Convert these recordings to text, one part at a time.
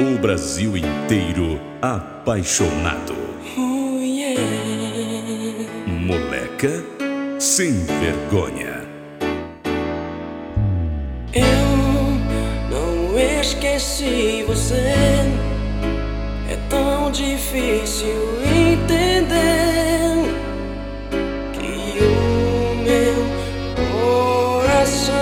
O Brasil inteiro apaixonado. Yeah. Moleca sem vergonha. Eu não esqueci você. É tão difícil entender que o meu coração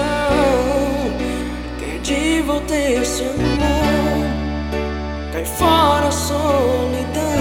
quer de volta esse amor. Cai fora a solidão.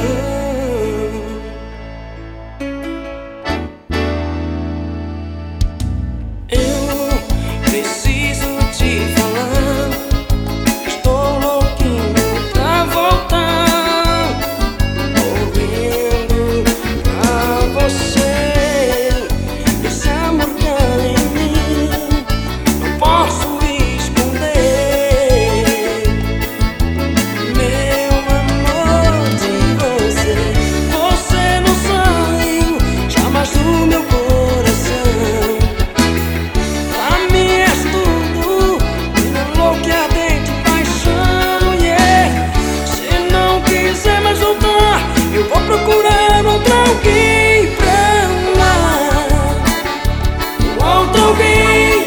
Procurar outro alguém pra amar, outro alguém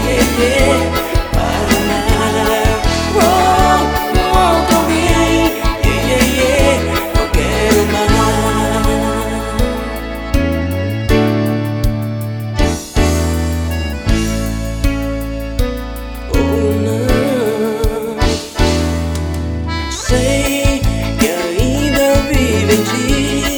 para amar, outro alguém eu quero amar. Oh não, sei que ainda vive em ti.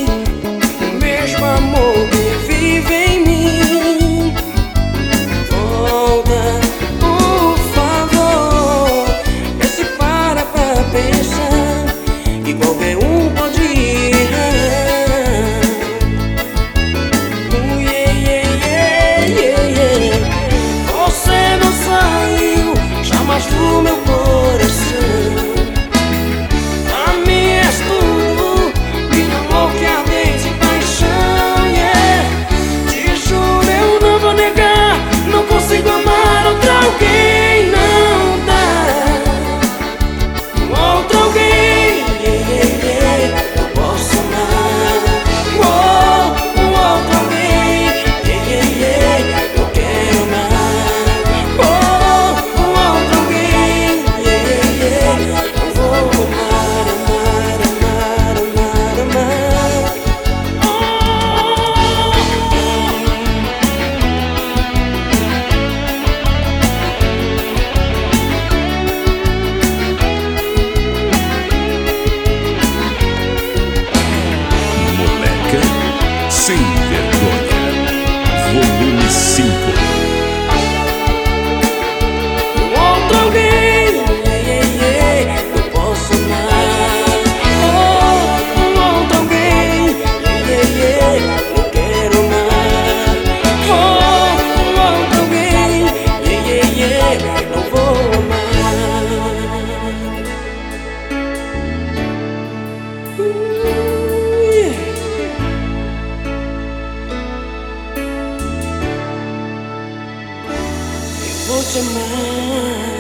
Do meu coração, pra mim és tudo, minha louca ardente paixão, yeah. Te juro eu não vou negar, não consigo amar outra alguém, não dá. Outra alguém, eu posso amar, outra alguém, eu quero amar. Sem vergonha. Volume 5. Outro alguém, eu posso amar. Outro alguém, eu quero amar. Outro alguém, eu vou amar. Vou te amar.